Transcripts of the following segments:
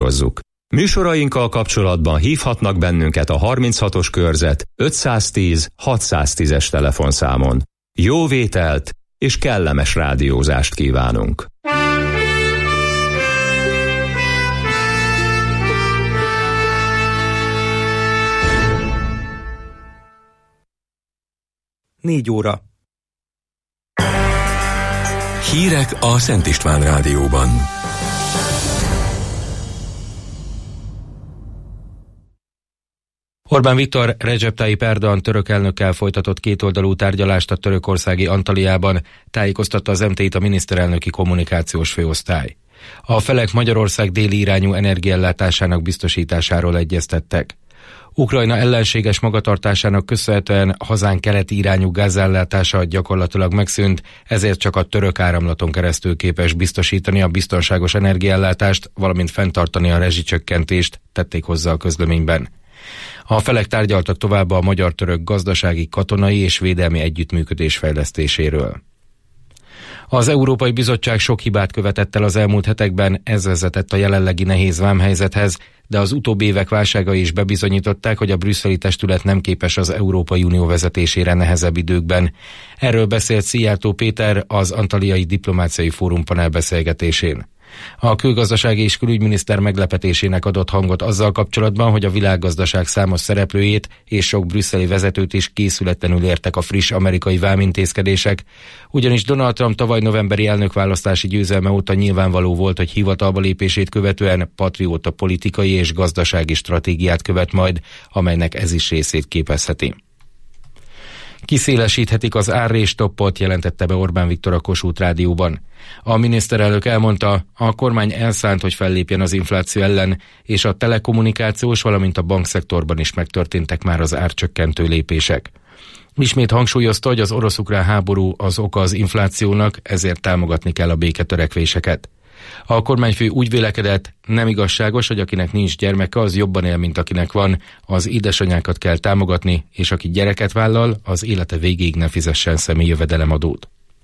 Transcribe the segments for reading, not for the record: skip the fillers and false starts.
kidolgozzuk. Műsorainkkal kapcsolatban hívhatnak bennünket a 36-os körzet 510 610-es telefonszámon. Jó vételt és kellemes rádiózást kívánunk! Négy óra. Hírek a Szent István Rádióban. Orbán Viktor Recep Tayyip Erdoğan török elnökkel folytatott kétoldalú tárgyalást a törökországi Antaliában, tájékoztatta az MT-t a miniszterelnöki kommunikációs főosztály. A felek Magyarország déli irányú energiaellátásának biztosításáról egyeztettek. Ukrajna ellenséges magatartásának köszönhetően hazánk keleti irányú gázellátása gyakorlatilag megszűnt, ezért csak a török áramlaton keresztül képes biztosítani a biztonságos energiaellátást, valamint fenntartani a rezsicsökkentést, tették hozzá a közleményben. A felek tárgyaltak tovább a magyar-török gazdasági, katonai és védelmi együttműködés fejlesztéséről. Az Európai Bizottság sok hibát követett el az elmúlt hetekben, ez vezetett a jelenlegi nehéz vámhelyzethez, de az utóbbi évek válságai is bebizonyították, hogy a brüsszeli testület nem képes az Európai Unió vezetésére nehezebb időkben. Erről beszélt Szijjártó Péter az Antaliai Diplomáciai Fórum panelbeszélgetésén. A külgazdasági és külügyminiszter meglepetésének adott hangot azzal kapcsolatban, hogy a világgazdaság számos szereplőjét és sok brüsszeli vezetőt is készületlenül értek a friss amerikai vámintézkedések, ugyanis Donald Trump tavaly novemberi elnökválasztási győzelme óta nyilvánvaló volt, hogy hivatalba lépését követően patrióta politikai és gazdasági stratégiát követ majd, amelynek ez is részét képezheti. Kiszélesíthetik az árrés-stoppot, jelentette be Orbán Viktor a Kossuth Rádióban. A miniszterelnök elmondta, a kormány elszánt, hogy fellépjen az infláció ellen, és a telekommunikációs, valamint a bankszektorban is megtörténtek már az árcsökkentő lépések. Ismét hangsúlyozta, hogy az orosz-ukrán háború az oka az inflációnak, ezért támogatni kell a béketörekvéseket. A kormányfő úgy vélekedett, nem igazságos, hogy akinek nincs gyermeke, az jobban él, mint akinek van, az édesanyákat kell támogatni, és aki gyereket vállal, az élete végéig ne fizessen személyi jövedelemadót.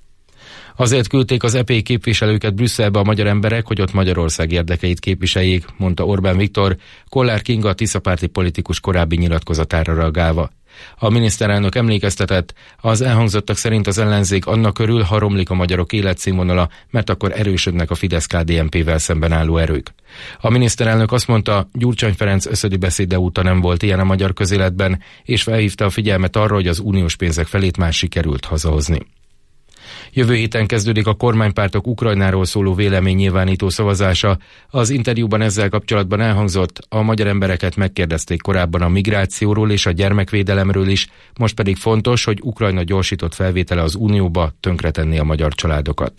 Azért küldték az EP képviselőket Brüsszelbe a magyar emberek, hogy ott Magyarország érdekeit képviseljék, mondta Orbán Viktor, Kollár Kinga tiszapárti politikus korábbi nyilatkozatára reagálva. A miniszterelnök emlékeztetett, az elhangzottak szerint az ellenzék annak örül, ha romlik a magyarok életszínvonala, mert akkor erősödnek a Fidesz-KDNP-vel szemben álló erők. A miniszterelnök azt mondta, Gyurcsány Ferenc összödi beszéde óta nem volt ilyen a magyar közéletben, és felhívta a figyelmet arra, hogy az uniós pénzek felét már sikerült hazahozni. Jövő héten kezdődik a kormánypártok Ukrajnáról szóló véleménynyilvánító szavazása. Az interjúban ezzel kapcsolatban elhangzott, a magyar embereket megkérdezték korábban a migrációról és a gyermekvédelemről is, most pedig fontos, hogy Ukrajna gyorsított felvétele az Unióba tönkretenni a magyar családokat.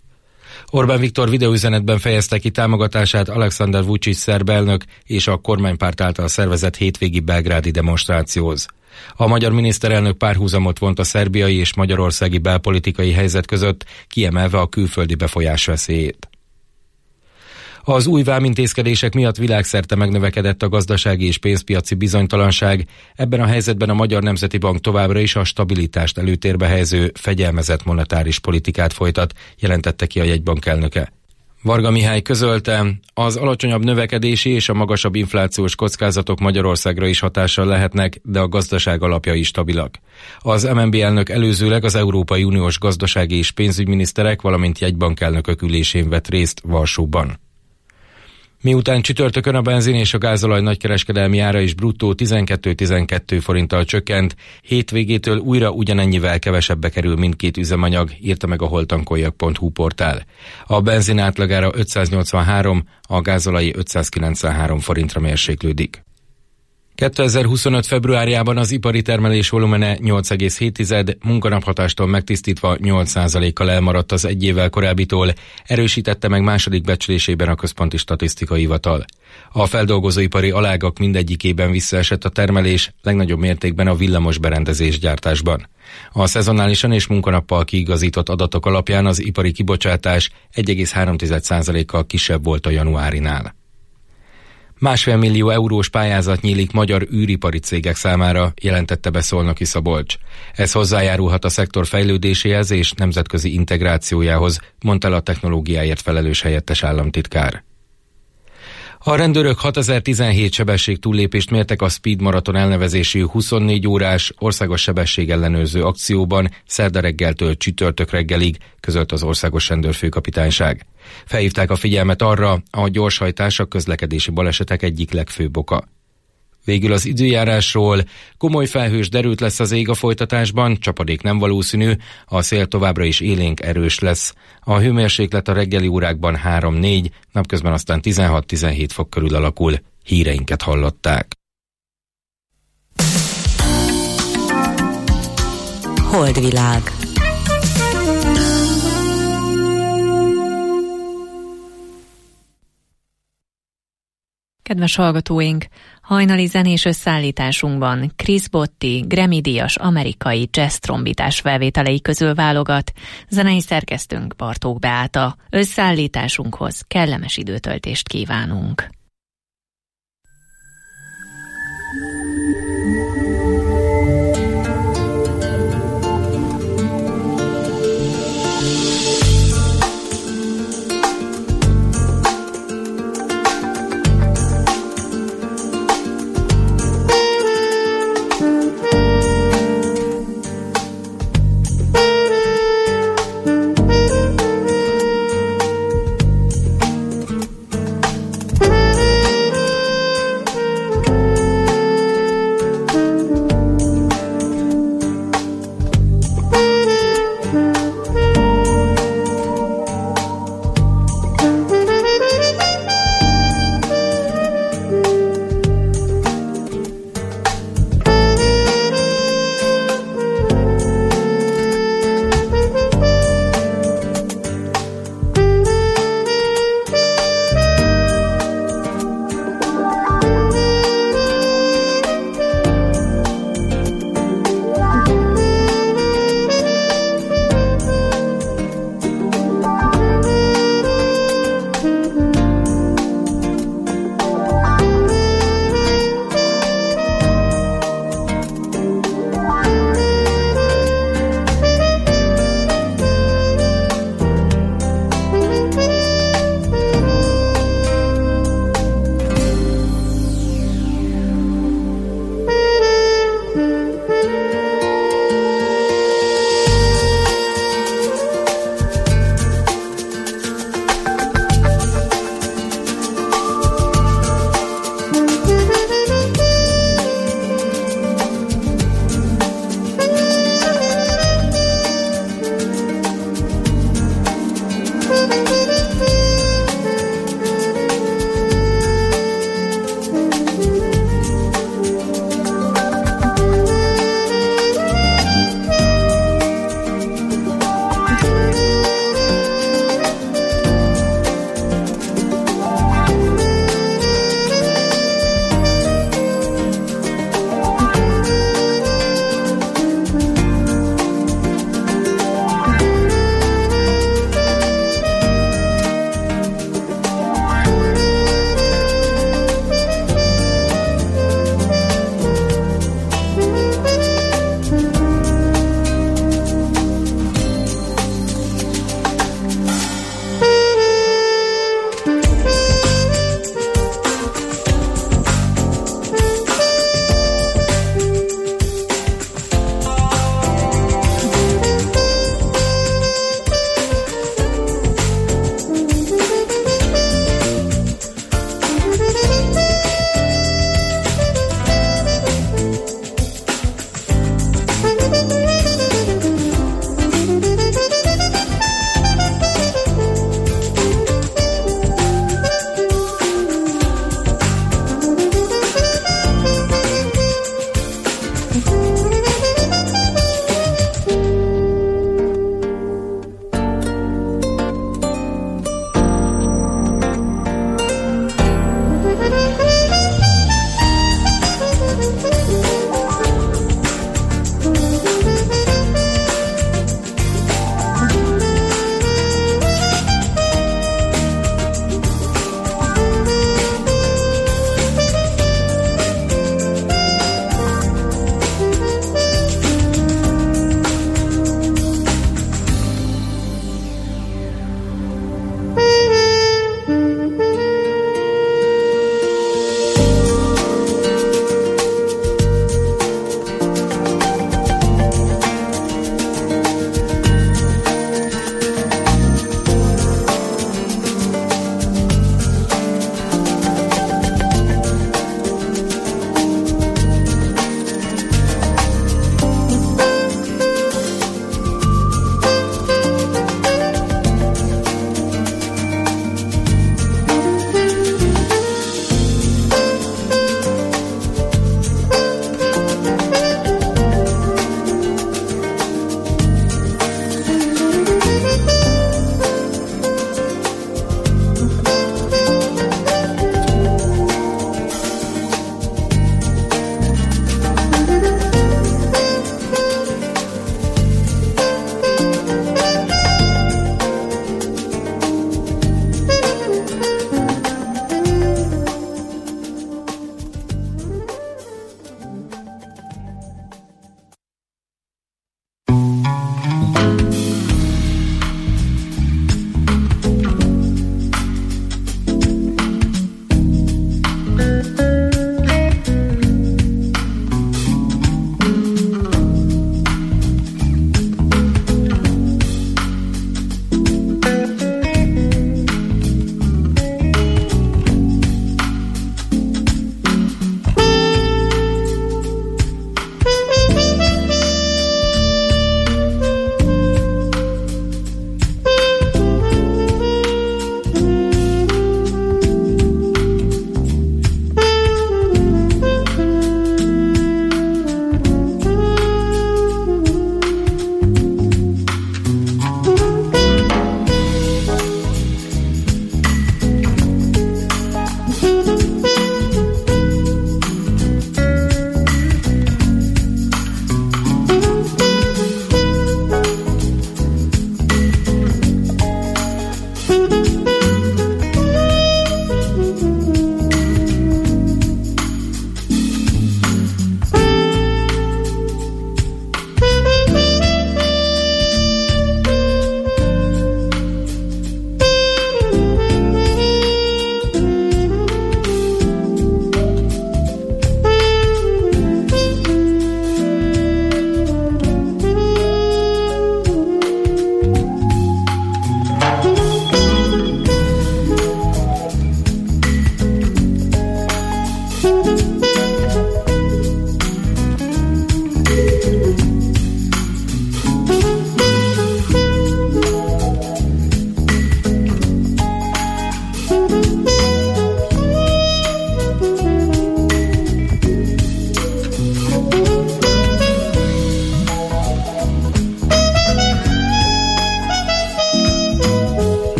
Orbán Viktor videóüzenetben fejezte ki támogatását Alexander Vučić szerb elnök és a kormánypárt által szervezett hétvégi belgrádi demonstrációhoz. A magyar miniszterelnök párhuzamot vont a szerbiai és magyarországi belpolitikai helyzet között, kiemelve a külföldi befolyás veszélyét. Az új vámintézkedések miatt világszerte megnövekedett a gazdasági és pénzpiaci bizonytalanság, ebben a helyzetben a Magyar Nemzeti Bank továbbra is a stabilitást előtérbe helyező fegyelmezett monetáris politikát folytat, jelentette ki a jegybank elnöke. Varga Mihály közölte, az alacsonyabb növekedési és a magasabb inflációs kockázatok Magyarországra is hatással lehetnek, de a gazdaság alapjai stabilak. Az MNB elnök előzőleg az Európai Uniós gazdasági és pénzügyminiszterek, valamint jegybankelnökök ülésén vett részt Varsóban. Miután csütörtökön a benzin és a gázolaj nagykereskedelmi ára is bruttó 12 forinttal csökkent, hétvégétől újra ugyanennyivel kevesebbe kerül mindkét üzemanyag, írta meg a holtankoljak.hu portál. A benzin átlagára 583, a gázolai 593 forintra mérséklődik. 2025. februárjában az ipari termelés volumene 8,7, munkanaphatástól megtisztítva 8%-kal elmaradt az egy évvel korábbitól, erősítette meg második becslésében a Központi Statisztikai Hivatal. A feldolgozóipari alágak mindegyikében visszaesett a termelés, legnagyobb mértékben a villamos berendezés gyártásban. A szezonálisan és munkanappal kiigazított adatok alapján az ipari kibocsátás 1,3%-kal kisebb volt a januárinál. 1,5 millió eurós pályázat nyílik magyar űripari cégek számára, jelentette be Szolnoki Szabolcs. Ez hozzájárulhat a szektor fejlődéséhez és nemzetközi integrációjához, mondta el a technológiáért felelős helyettes államtitkár. A rendőrök 6017 sebesség túllépést mértek a Speed Marathon elnevezésű 24 órás országos sebességellenőrző akcióban szerda reggeltől csütörtök reggelig, közölt az Országos Rendőrfőkapitányság. Felhívták a figyelmet arra, a gyorshajtás a közlekedési balesetek egyik legfőbb oka. Végül az időjárásról: komoly felhős derült lesz az ég a folytatásban, csapadék nem valószínű, a szél továbbra is élénk erős lesz. A hőmérséklet a reggeli órákban 3-4, napközben aztán 16-17 fok körül alakul. Híreinket hallották. Holdvilág. Kedves hallgatóink! Hajnali zenés összeállításunkban Chris Botti Grammy-díjas amerikai jazz trombitás felvételei közül válogat, zenei szerkesztőnk Bartók Beáta. Összeállításunkhoz kellemes időtöltést kívánunk.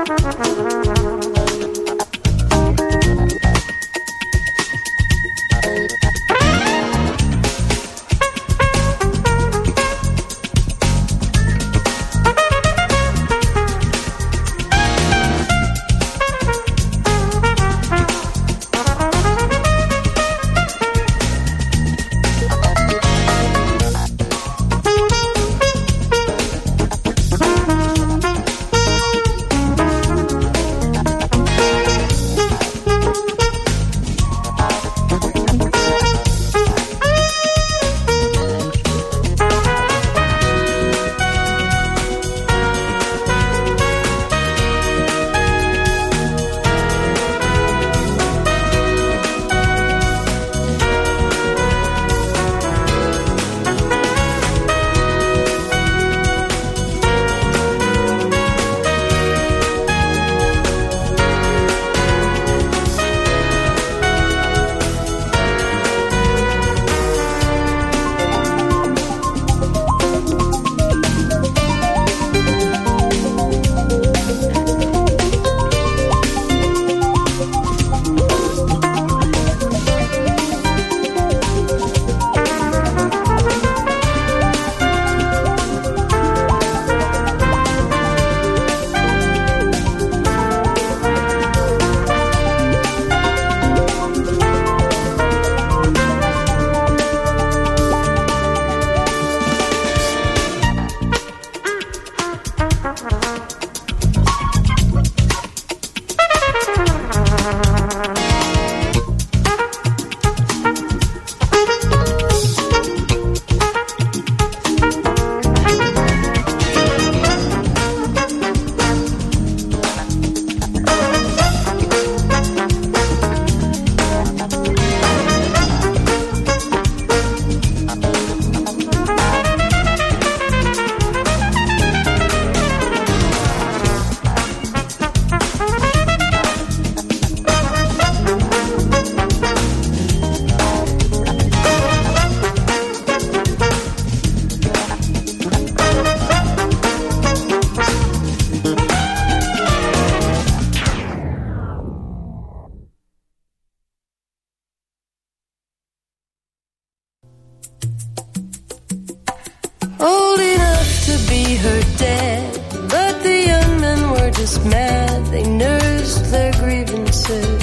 old enough to be her dad, but the young men were just mad. They nursed their grievances,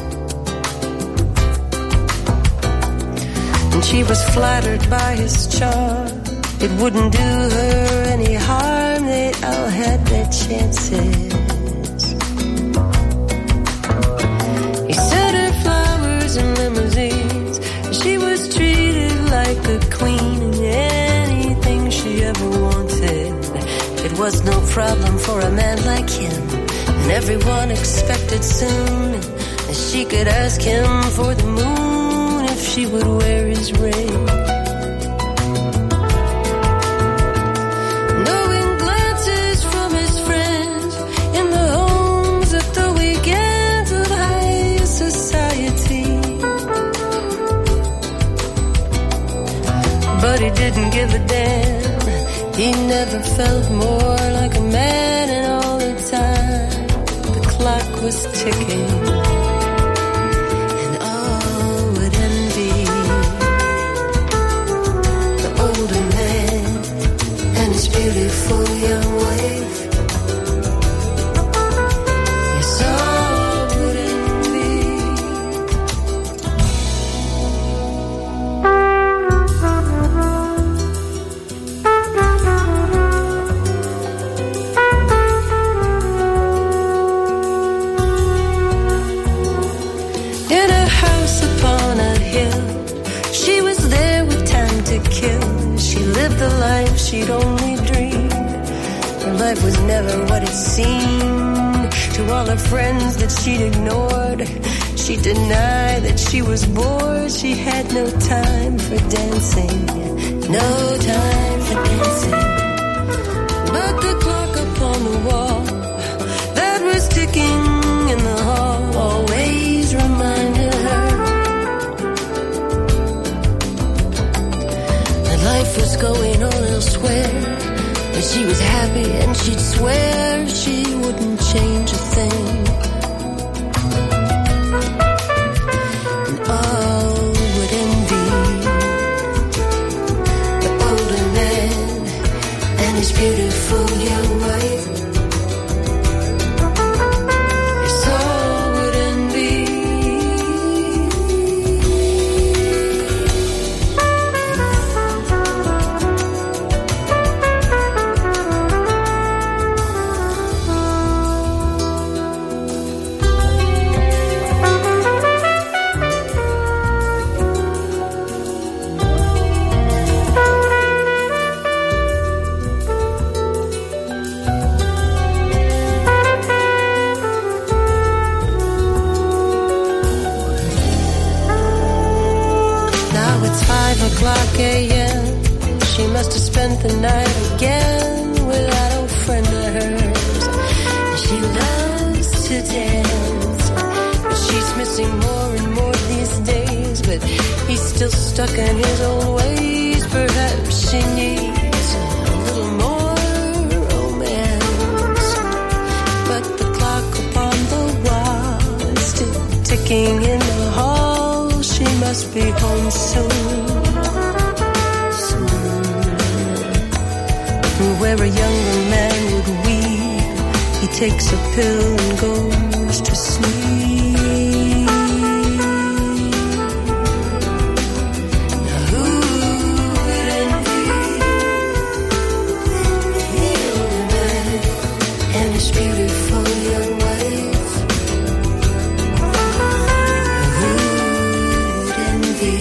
and she was flattered by his charm. It wouldn't do her any harm, they all had their chances. He sent her flowers and limousines, she was treated like a queen, and anything she ever wanted, it was no problem for a man like him. And everyone expected soon that she could ask him for the moon if she would wear his ring. Knowing glances from his friends in the homes at the weekends of high society, but he didn't give a damn. He never felt more like a man, and all the time the clock was ticking, and all would envy the older man and his beautiful young wife. Yes, all would envy. In a house upon a hill, she was there with time to kill. She lived the life she'd only dreamed. Her life was never what it seemed to all her friends that she'd ignored. She denied that she was bored. She had no time for dancing, no time for dancing. But the clock upon the wall that was ticking in the hall always reminded her that life was going on elsewhere, but she was happy and she'd swear she wouldn't change a a.m. She must have spent the night again without a friend of hers. She loves to dance, but she's missing more and more these days. But he's still stuck in his old ways. Perhaps she needs a little more romance. But the clock upon the wall is still ticking in the hall. She must be home soon. Where a younger man would weep, he takes a pill and goes to sleep. Now who would envy the old man and his beautiful young wife? Who would envy?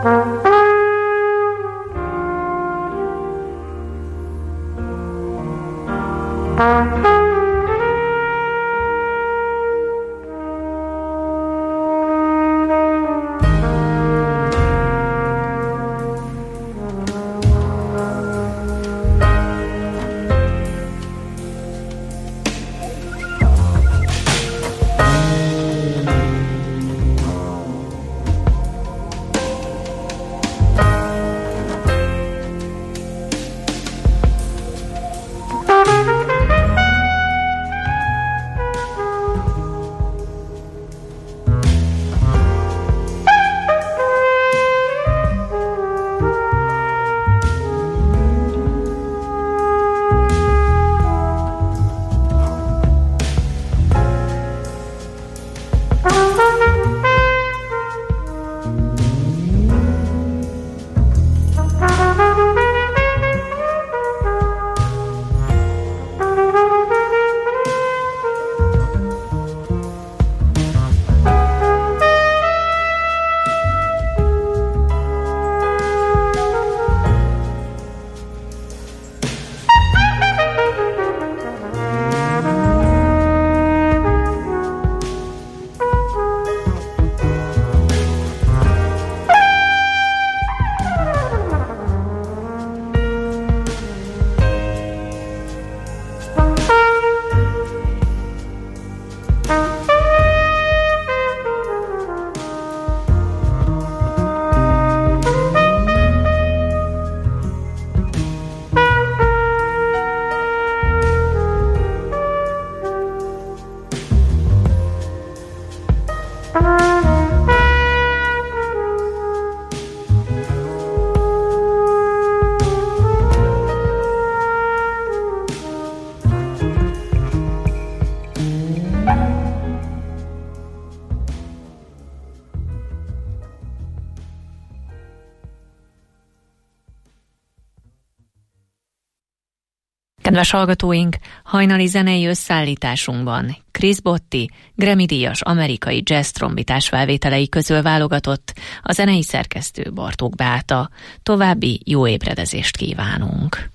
Kedves hallgatóink, hajnali zenei összeállításunkban Chris Botti, Grammy-díjas amerikai jazz trombitás felvételei közül válogatott a zenei szerkesztő Bartók Beáta. További jó ébredezést kívánunk!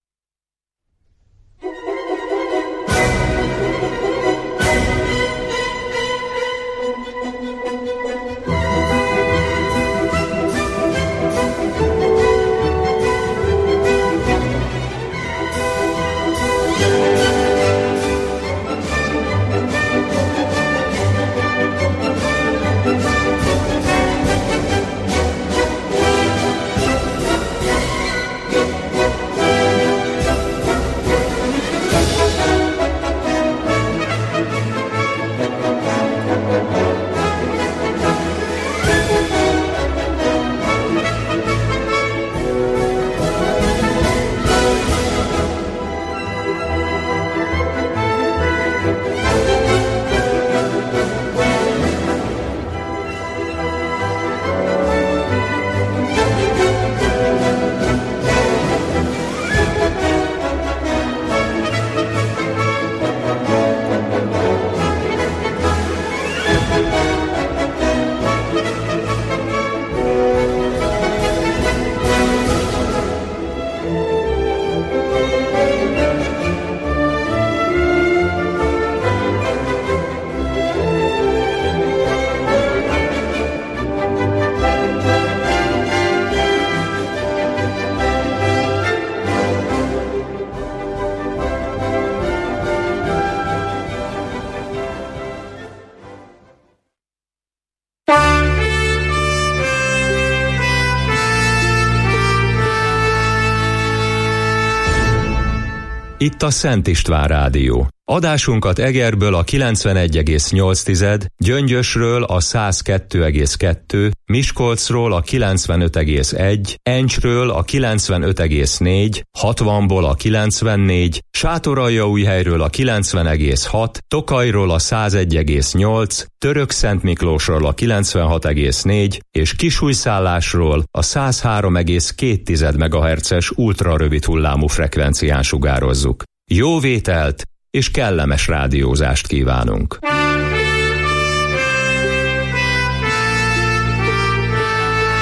Itt a Szent István Rádió. Adásunkat Egerből a 91,8, Gyöngyösről a 102,2, Miskolcról a 95,1, Encsről a 95,4, 60-ból a 94, Sátoraljaújhelyről a 90,6, Tokajról a 101,8, Törökszentmiklósról a 96,4 és Kisújszállásról a 103,2 MHz-es ultrarövid hullámú frekvencián sugározzuk. Jó vételt és kellemes rádiózást kívánunk!